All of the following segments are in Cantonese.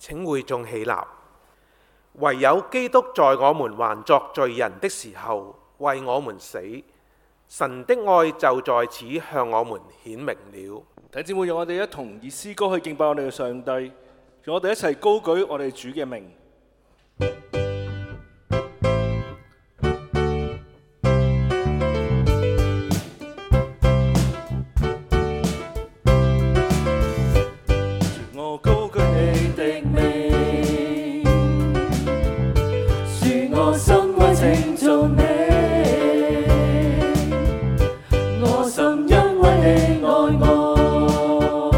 請會眾起立。唯有基督在我們還作罪人的時候為我們死，神的愛就在此向我們顯明了。 弟兄姊妹，讓我哋一同以詩歌去敬拜我哋嘅上帝，讓我哋一齊高舉我哋主嘅名。我高舉你的名， 恕我心愛稱頌你，我心因為你愛我，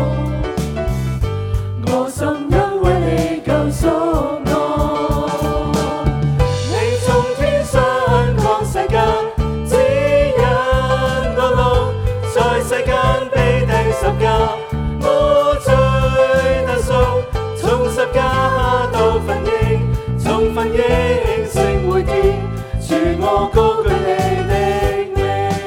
我心因為你救贖我。你從天上降世間，指引我路，在世間被釘十架，我罪得贖，從十架到奮英，從奮英升回天，主我高舉你的名。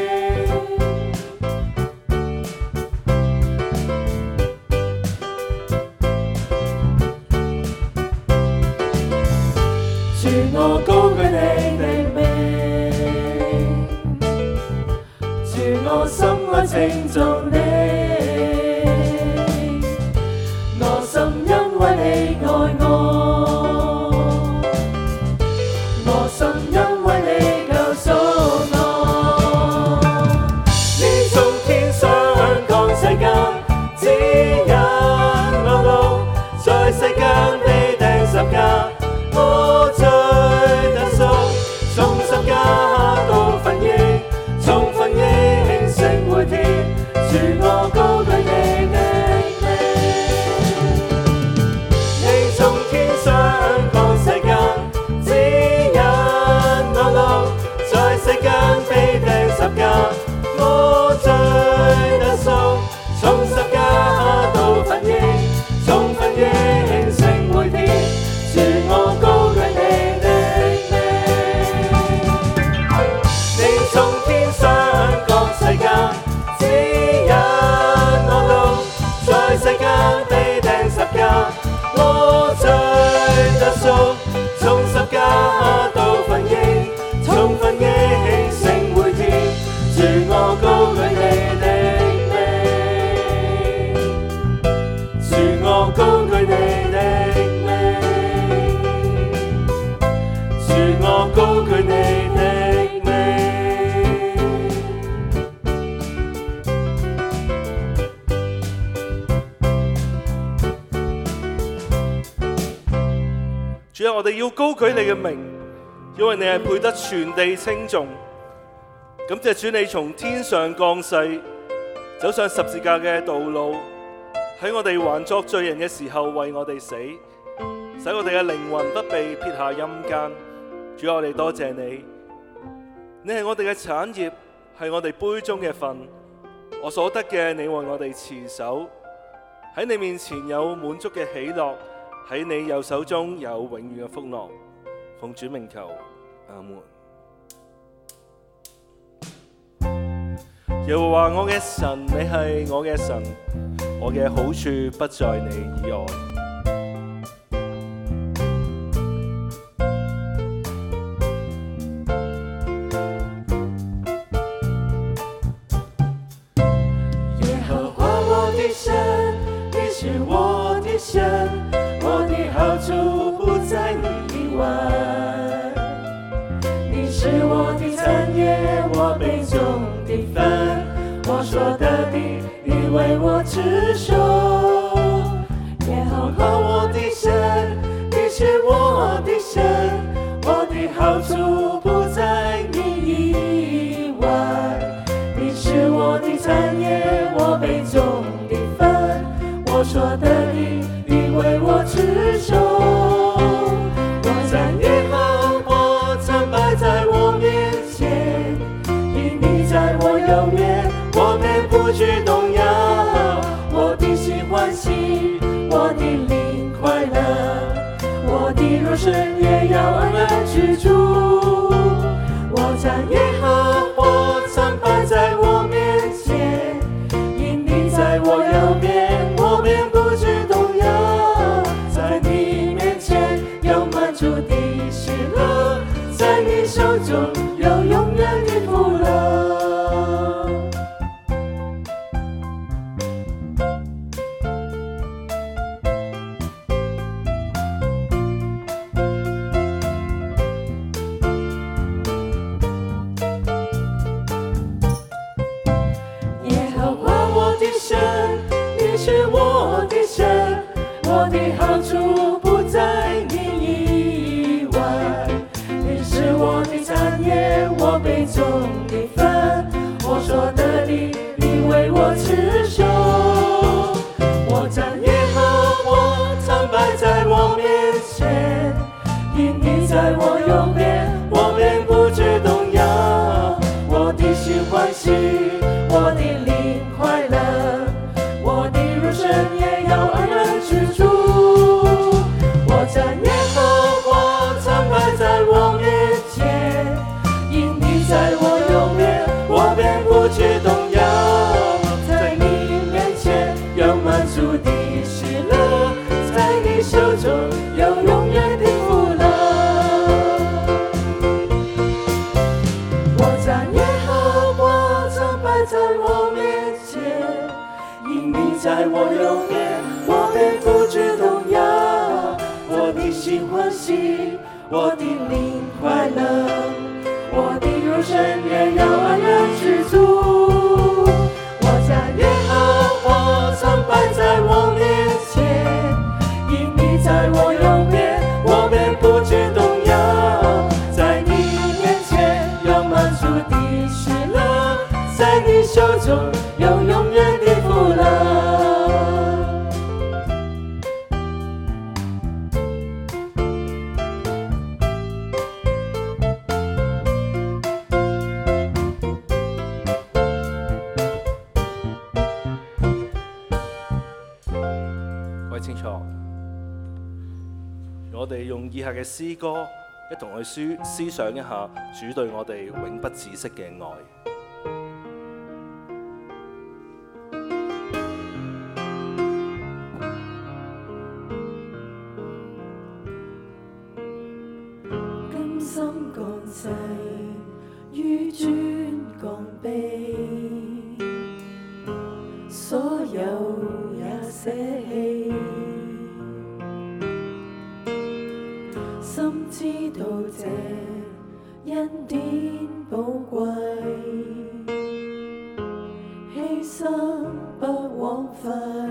主我高舉你的名，主我心愛稱頌你，我心因為你愛我，我心因為你救贖我。你從天上降世間，指引我路，在世間被釘十架，我罪得贖，從十架到奮英，從奮英升回天，主我高舉你的名。你從天上降世間，指引我路，在世間被釘十架，我罪得贖，從十架到奮英，從奮英升回天，主我高舉你的名。你從天上降世間，指引我路，在世間被釘十架，我罪得贖，從十架到奮英，從奮英升回天，主我高舉你的名，主我高舉你的名，主我高舉你的名。 主啊，我哋要高舉你嘅名，因為你係配得全地稱頌。感謝主，你從天上降世，走上十字架嘅道路，喺我哋還作罪人嘅時候為我哋死，使我哋嘅靈魂不被撇下陰間。主啊，我哋多謝你，你係我哋嘅產業，係我哋杯中嘅分，我所得嘅你為我哋持守，喺你面前有滿足嘅喜樂，喺你右手中有永遠嘅福樂。奉主名求，阿門。耶和華我嘅神，你係我嘅神，我嘅好處不在你以外。 耶和華我的神，你是我的神，我的好處不在你以外。你是我的產業，我杯中的分，我所得的，你為我持守。耶和華我的神，你是我的神，我的好處不在你以外。你是我的產業，我杯中的分，我所得的，你為我持守。我讚耶和華常擺在我面前，因你在我右邊，我便不懼動搖。我的心歡喜，我的靈快樂，我的肉身也要安然居住。我讚耶和華常擺在我面前，因你在我右邊，我便不懼動搖。在你所得的，你为我持守。我将耶和华常摆在我面前，因你在我右边，我便不致动摇。我的心欢喜，我的灵快乐，我的肉身也要安然居住。我将耶和华常摆在我面前，因你在我右边，我便不致动摇。在你面前有满足的喜乐，在你手中有永远的福乐。我将耶和华常摆在我面前，因你在我右边，我便不致动摇。我的心欢喜，我的灵快乐，我的肉身也要安然居住。我将耶和华常摆在我面前，因你在我右边，我便不致动摇。在你面前有满足的喜乐，在你手中有永远的福乐。 各位清楚，我哋用以下嘅詩歌一同去思想一下主對我哋永不止息嘅愛。 甘心降世，紆尊降卑，所有也捨棄，心知道這恩典寶貴，犧牲不枉費，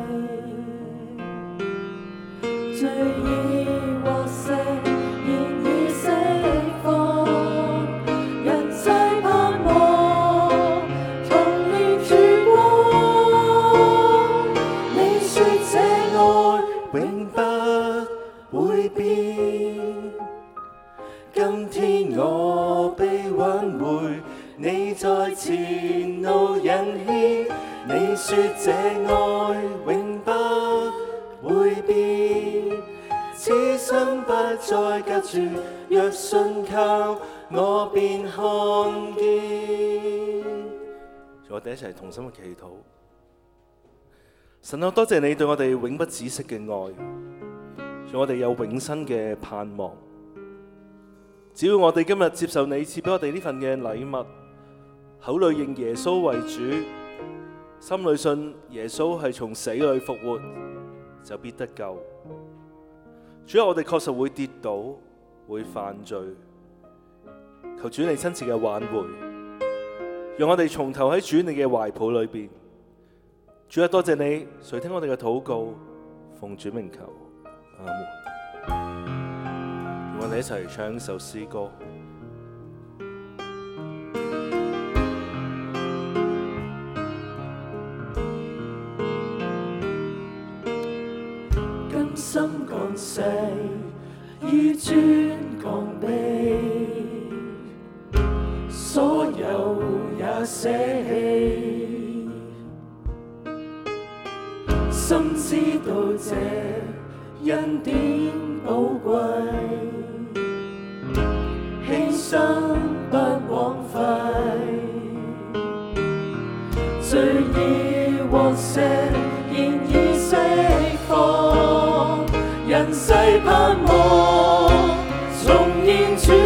罪已獲赦，現已釋放，人世盼望重現曙光。你說這愛永不會變，今天我被挽回，你在前路引牽。你說這愛永不會變，此生不再隔絕，若信靠我便看見。 我哋一齊同心嘅祈禱。神啊，多謝你對我哋永不止息嘅愛，讓我哋有永生嘅盼望。只要我哋今日接受你賜俾我哋呢份嘅禮物，口裏認耶穌為主，心裏信耶穌係從死裏復活，就必得救。主啊，我哋確實會跌倒，會犯罪，求主你親自嘅挽回，讓我哋從頭喺主你嘅懷抱裏邊。主啊，多謝你垂聽我哋嘅禱告，奉主名求，阿門。我哋一齊唱一首詩歌。 甘心降世，紆尊降卑，所有也捨棄，心知道這恩典寶貴，犧牲不枉費，罪已獲赦，現已釋放，人世盼望重現曙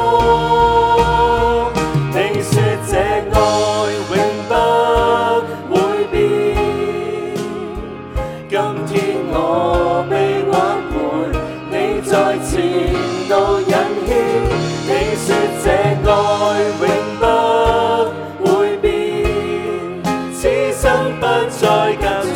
光。你說這愛永不會變，今天我被挽回，你在前路引牽。你說這愛永不會變，此生不再隔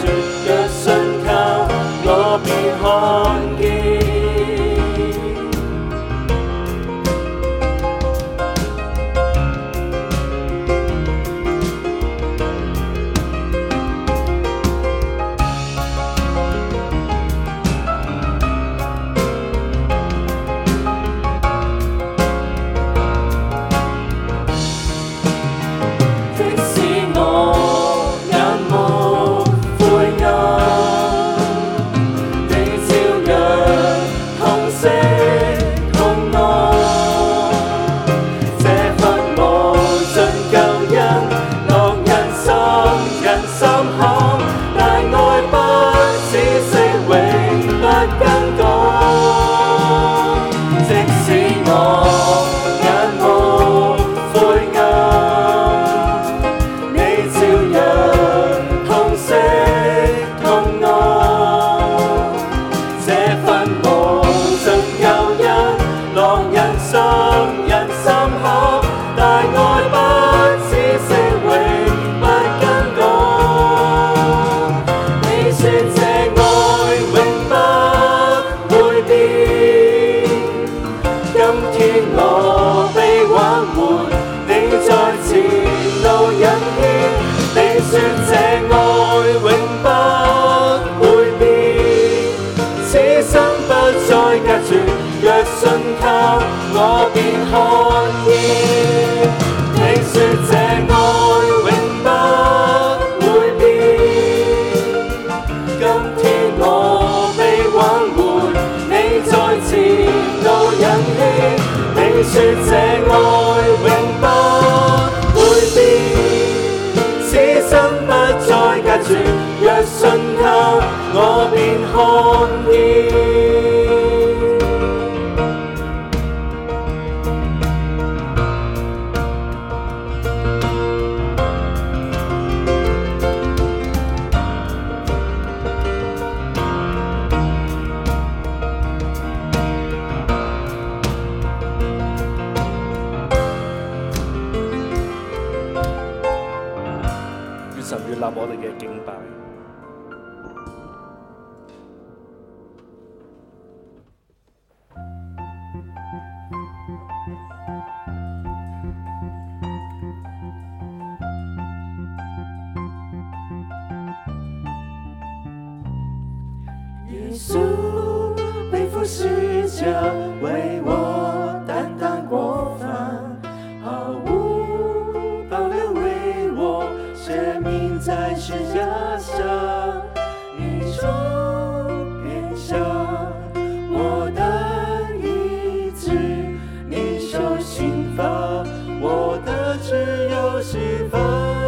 在前路引牽，你說這愛永不會變，此生不再隔絕，若信靠我便看見。你說這愛永不會變，今天我被挽回，你在前路引牽，你說這愛永不會變，此生不再隔絕，若信靠我便看見。 神悅納我哋嘅敬拜。 耶穌背負十架，為我擔當過犯，毫無保留為我捨命在十架上，宇宙變小，我的意志你受刑罰，我的自由釋放。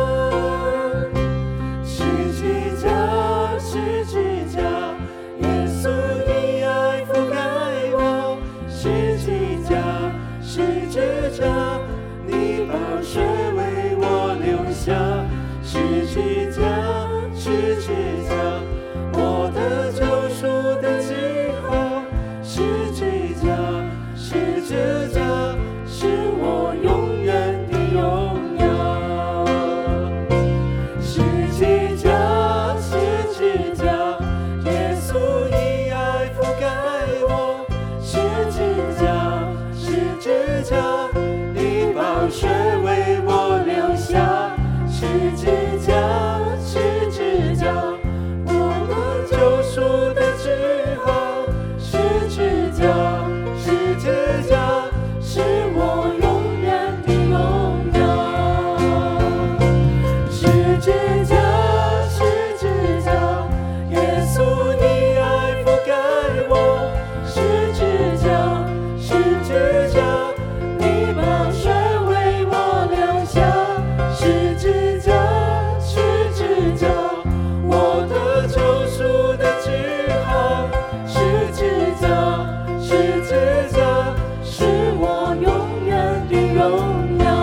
十字架，十字架，耶穌以愛覆蓋我。十字架，十字架，你寶血為我流下。十字架，十字架，我的救贖的記號。十字架，十字架，是我永遠的榮耀。十字架，十字架，耶穌以愛覆蓋我。十字架，十字架，你寶血為我流下。十字架，十字架，我的救贖的記號。十字架，十字架，是我永遠的榮耀。十字架，十字架，耶穌以愛覆蓋我。十字架，十字架，你寶血為我流下。十字架，十字架，我的救贖的記號。十字架，十字架，是我永遠的榮耀。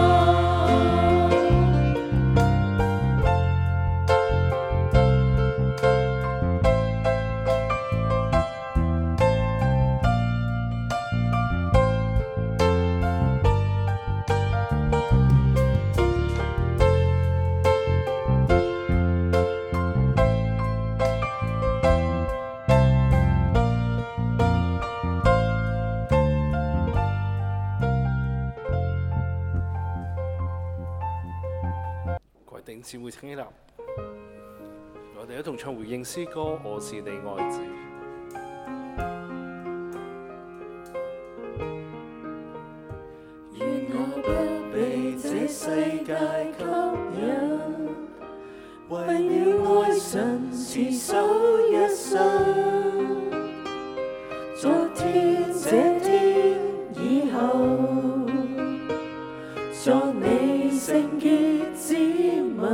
各位弟兄姊妹請起立，我哋一同唱回應詩歌《我是你愛子》。 願我不被這世界吸引，為了愛神持守一生。昨天這天以後，作你聖潔之民。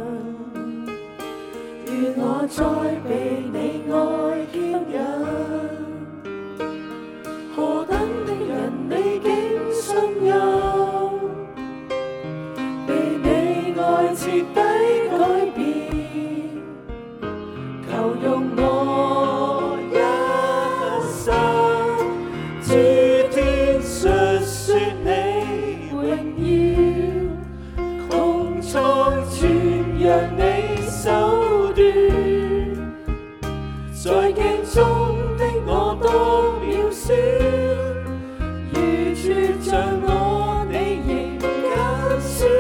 願我再被你愛牽引，何等的人你竟信任，被你愛徹底改變，求用我一生，諸天述說你榮耀，穹蒼傳揚你手段，在鏡中的我多渺小，如絕像我，你仍揀選。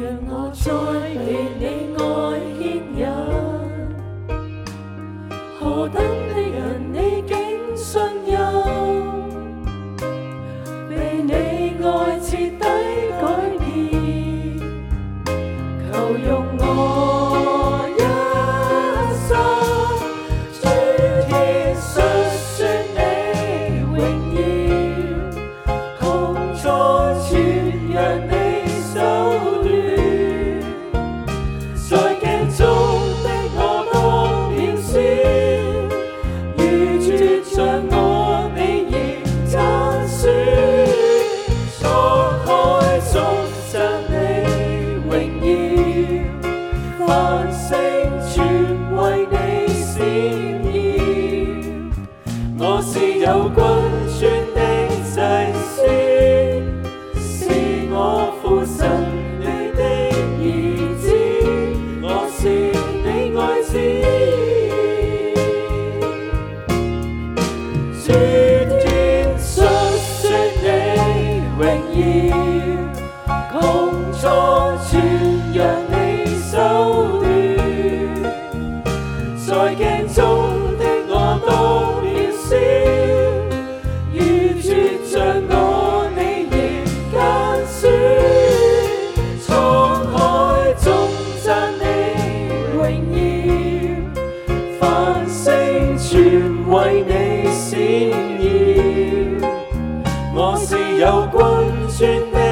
讓我再被你愛牽引。何等的人你竟信任，被你愛徹底改變，求用我一生，諸天述說你榮耀，穹蒼傳揚你手段，在鏡中的我多渺小，如絕像我你仍讚選，滄海中讚你榮耀，繁星全為你閃耀。我是有君尊的祭司，是我父神你的兒子，我是你愛子。諸天述說你榮耀，穹蒼傳揚你手段，在鏡中的我多渺小，如絕像我你仍揀選，滄海中讚你榮耀，繁星全為你閃耀。我是有君尊的